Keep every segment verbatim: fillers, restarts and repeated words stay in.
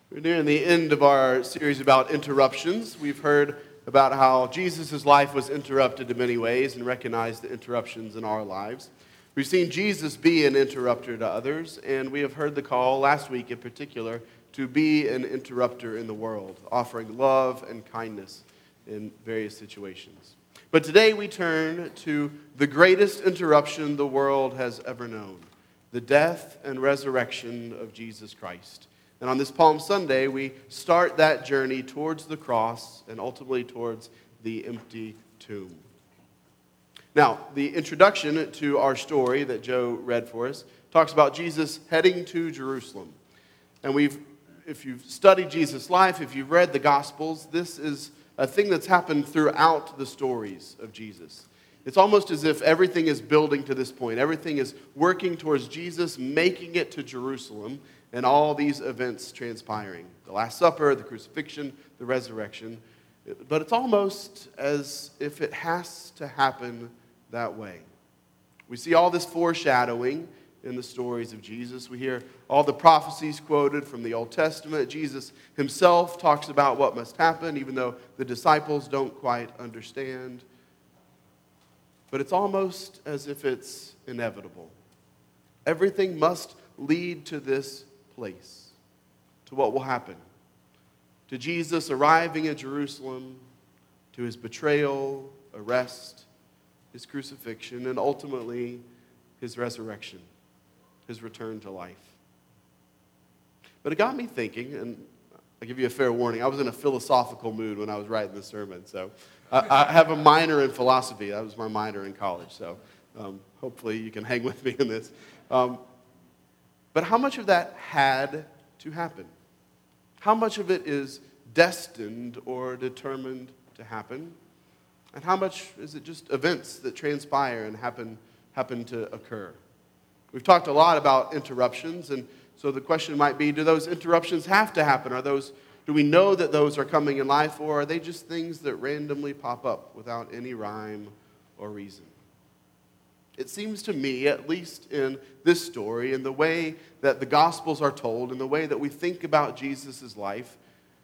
We're nearing the end of our series about interruptions. We've heard about how Jesus' life was interrupted in many ways and recognized the interruptions in our lives. We've seen Jesus be an interrupter to others, and we have heard the call, last week in particular, to be an interrupter in the world, offering love and kindness in various situations. But today we turn to the greatest interruption the world has ever known, the death and resurrection of Jesus Christ. And on this Palm Sunday, we start that journey towards the cross and ultimately towards the empty tomb. Now, the introduction to our story that Joe read for us talks about Jesus heading to Jerusalem. And we've, if you've studied Jesus' life, if you've read the Gospels, this is a thing that's happened throughout the stories of Jesus. It's almost as if everything is building to this point. Everything is working towards Jesus making it to Jerusalem and all these events transpiring. The Last Supper, the crucifixion, the resurrection. But it's almost as if it has to happen that way. We see all this foreshadowing in the stories of Jesus. We hear all the prophecies quoted from the Old Testament. Jesus himself talks about what must happen, even though the disciples don't quite understand. But it's almost as if it's inevitable. Everything must lead to this place, to what will happen, to Jesus arriving in Jerusalem, to his betrayal, arrest, his crucifixion, and ultimately his resurrection, his return to life. But it got me thinking, and I'll give you a fair warning, I was in a philosophical mood when I was writing this sermon, so I, I have a minor in philosophy. That was my minor in college, so um, hopefully you can hang with me in this. Um, But how much of that had to happen? How much of it is destined or determined to happen? And how much is it just events that transpire and happen, happen to occur? We've talked a lot about interruptions, and so the question might be, do those interruptions have to happen? Are those, do we know that those are coming in life, or are they just things that randomly pop up without any rhyme or reason? It seems to me, at least in this story, in the way that the Gospels are told, in the way that we think about Jesus' life,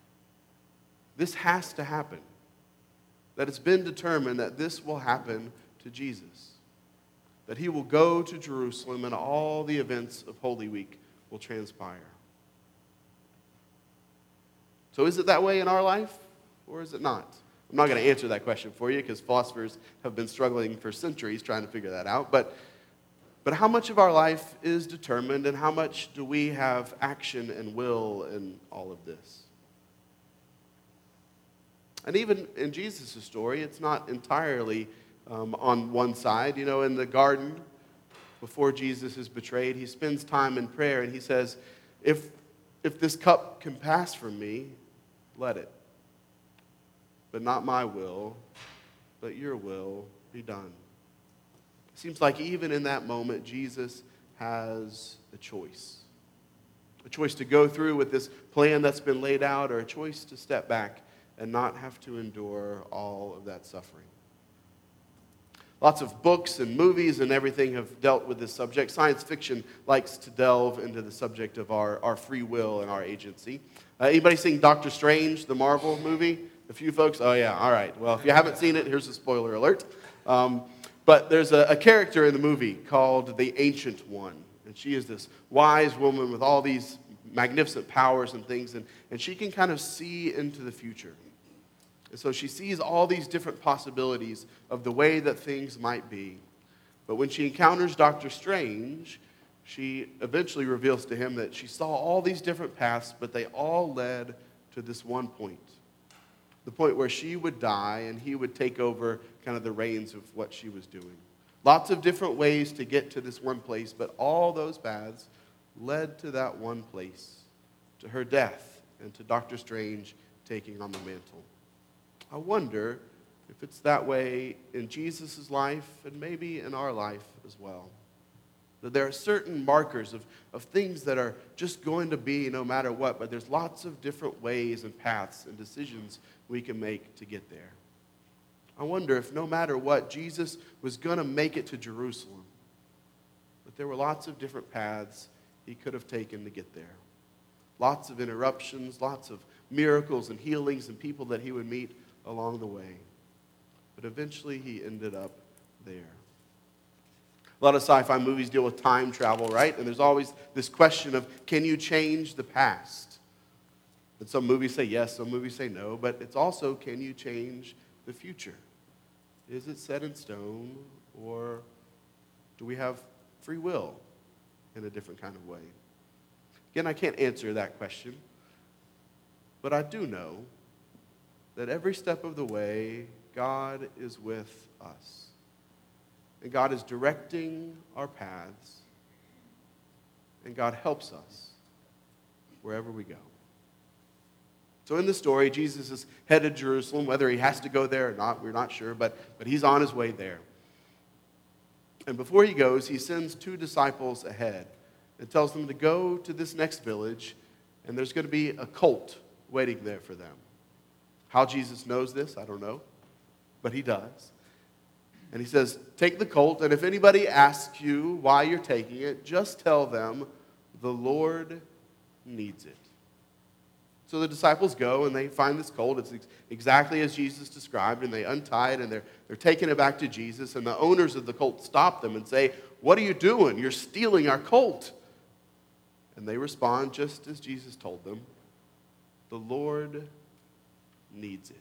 this has to happen. That it's been determined that this will happen to Jesus. That he will go to Jerusalem and all the events of Holy Week will transpire. So is it that way in our life, or is it not? I'm not going to answer that question for you because philosophers have been struggling for centuries trying to figure that out. But, but how much of our life is determined, and how much do we have action and will in all of this? And even in Jesus' story, it's not entirely um, on one side. You know, in the garden, before Jesus is betrayed, he spends time in prayer, and he says, if, if this cup can pass from me, let it. But not my will, but your will be done. It seems like even in that moment, Jesus has a choice. A choice to go through with this plan that's been laid out, or a choice to step back and not have to endure all of that suffering. Lots of books and movies and everything have dealt with this subject. Science fiction likes to delve into the subject of our, our free will and our agency. Uh, anybody seen Doctor Strange, the Marvel movie? A few folks? Oh, yeah, all right. Well, if you haven't seen it, here's a spoiler alert. Um, but there's a, a character in the movie called the Ancient One. And she is this wise woman with all these magnificent powers and things. And, and she can kind of see into the future. And so she sees all these different possibilities of the way that things might be. But when she encounters Doctor Strange, she eventually reveals to him that she saw all these different paths, but they all led to this one point. The point where she would die and he would take over kind of the reins of what she was doing. Lots of different ways to get to this one place, but all those paths led to that one place, to her death and to Doctor Strange taking on the mantle. I wonder if it's that way in Jesus' life and maybe in our life as well. That there are certain markers of, of things that are just going to be no matter what, but there's lots of different ways and paths and decisions we can make to get there. I wonder if no matter what, Jesus was going to make it to Jerusalem, but there were lots of different paths he could have taken to get there. lots of interruptions, lots of miracles and healings and people that he would meet along the way. But eventually he ended up there. A lot of sci-fi movies deal with time travel, right? And there's always this question of, can you change the past? And some movies say yes, some movies say no, but it's also, can you change the future? Is it set in stone, or do we have free will in a different kind of way? Again, I can't answer that question, but I do know that every step of the way, God is with us. And God is directing our paths, and God helps us wherever we go. So in the story, Jesus is headed to Jerusalem. Whether he has to go there or not, we're not sure, but, but he's on his way there. And before he goes, he sends two disciples ahead and tells them to go to this next village, and there's going to be a colt waiting there for them. How Jesus knows this, I don't know, but he does. And he says, take the colt, and if anybody asks you why you're taking it, just tell them the Lord needs it. So the disciples go, and they find this colt. It's ex- exactly as Jesus described, and they untie it, and they're, they're taking it back to Jesus, and the owners of the colt stop them and say, what are you doing? You're stealing our colt. And they respond just as Jesus told them, the Lord needs it.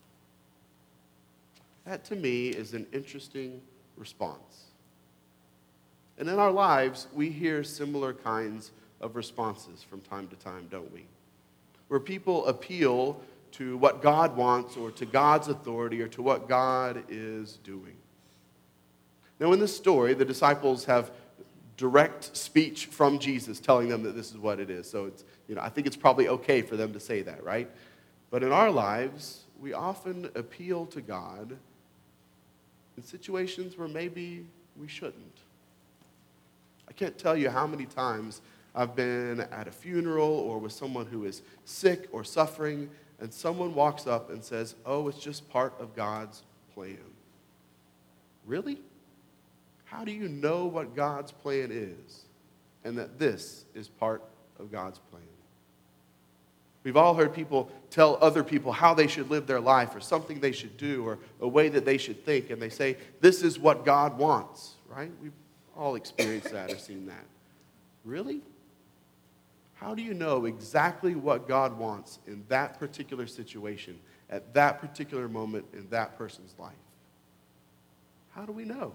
That, to me, is an interesting response. And in our lives, we hear similar kinds of responses from time to time, don't we? Where people appeal to what God wants or to God's authority or to what God is doing. Now, in this story, the disciples have direct speech from Jesus telling them that this is what it is. So it's, you know, I think it's probably okay for them to say that, right? But in our lives, we often appeal to God in situations where maybe we shouldn't. I can't tell you how many times I've been at a funeral or with someone who is sick or suffering, and someone walks up and says, oh, it's just part of God's plan. Really? How do you know what God's plan is and that this is part of God's plan? We've all heard people tell other people how they should live their life or something they should do or a way that they should think, and they say, this is what God wants, right? We've all experienced that or seen that. Really? How do you know exactly what God wants in that particular situation, at that particular moment in that person's life? How do we know?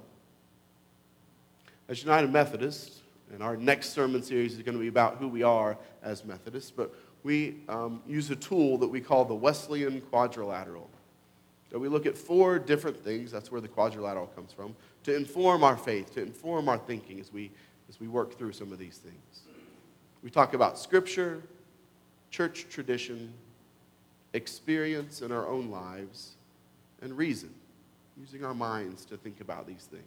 As United Methodists, and our next sermon series is going to be about who we are as Methodists, but we um, use a tool that we call the Wesleyan Quadrilateral. So we look at four different things, that's where the quadrilateral comes from, to inform our faith, to inform our thinking as we, as we work through some of these things. We talk about Scripture, church tradition, experience in our own lives, and reason, using our minds to think about these things.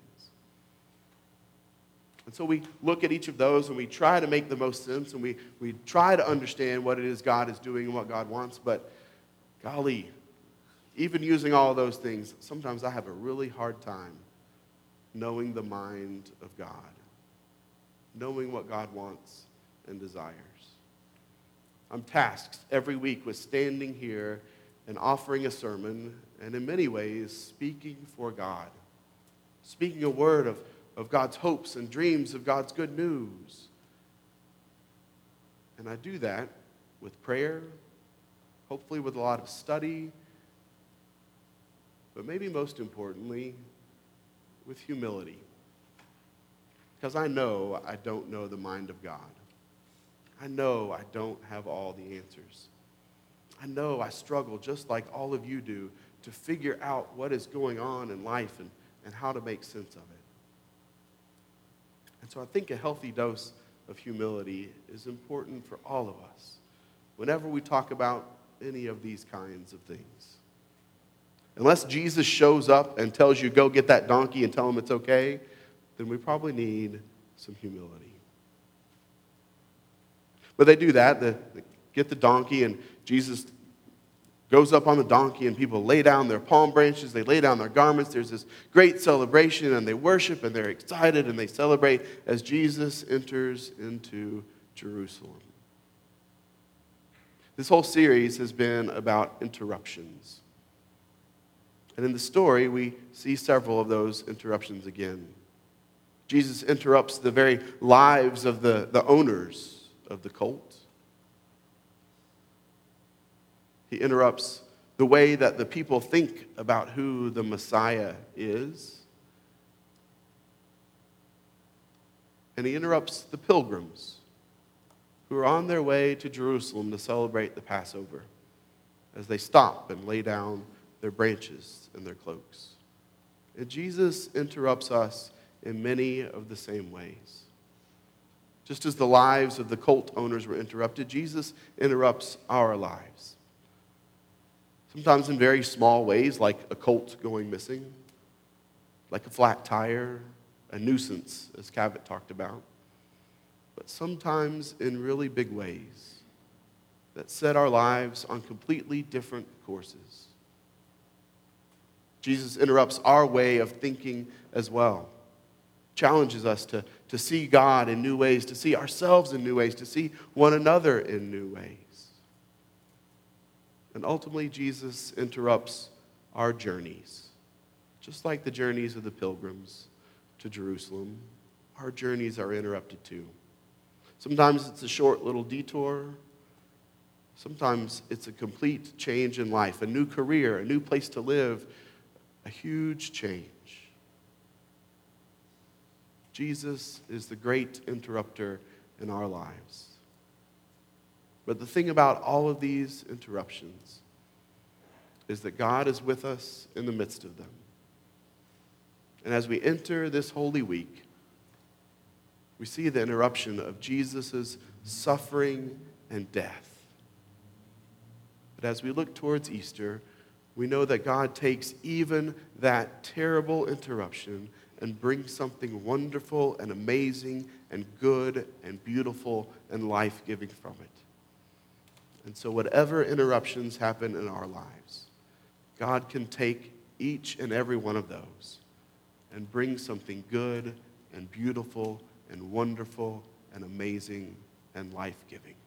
And so we look at each of those and we try to make the most sense, and we, we try to understand what it is God is doing and what God wants. But golly, even using all of those things, sometimes I have a really hard time knowing the mind of God, knowing what God wants and desires. I'm tasked every week with standing here and offering a sermon, and in many ways speaking for God, speaking a word of of God's hopes and dreams, of God's good news. And I do that with prayer, hopefully with a lot of study, but maybe most importantly, with humility. Because I know I don't know the mind of God. I know I don't have all the answers. I know I struggle just like all of you do to figure out what is going on in life and, and how to make sense of it. And so I think a healthy dose of humility is important for all of us whenever we talk about any of these kinds of things. Unless Jesus shows up and tells you, go get that donkey and tell him it's okay, then we probably need some humility. But they do that. They get the donkey, and Jesus goes up on the donkey, and people lay down their palm branches, they lay down their garments. There's this great celebration, and they worship, and they're excited, and they celebrate as Jesus enters into Jerusalem. This whole series has been about interruptions. And in the story, we see several of those interruptions again. Jesus interrupts the very lives of the, the owners of the colt. He interrupts the way that the people think about who the Messiah is. And he interrupts the pilgrims who are on their way to Jerusalem to celebrate the Passover as they stop and lay down their branches and their cloaks. And Jesus interrupts us in many of the same ways. Just as the lives of the colt owners were interrupted, Jesus interrupts our lives. Sometimes in very small ways, like a colt going missing, like a flat tire, a nuisance, as Cavett talked about. But sometimes in really big ways that set our lives on completely different courses. Jesus interrupts our way of thinking as well. Challenges us to, to see God in new ways, to see ourselves in new ways, to see one another in new ways. And ultimately, Jesus interrupts our journeys. Just like the journeys of the pilgrims to Jerusalem, our journeys are interrupted too. Sometimes it's a short little detour. Sometimes it's a complete change in life, a new career, a new place to live, a huge change. Jesus is the great interrupter in our lives. But the thing about all of these interruptions is that God is with us in the midst of them. And as we enter this Holy Week, we see the interruption of Jesus' suffering and death. But as we look towards Easter, we know that God takes even that terrible interruption and brings something wonderful and amazing and good and beautiful and life-giving from it. And so whatever interruptions happen in our lives, God can take each and every one of those and bring something good and beautiful and wonderful and amazing and life-giving.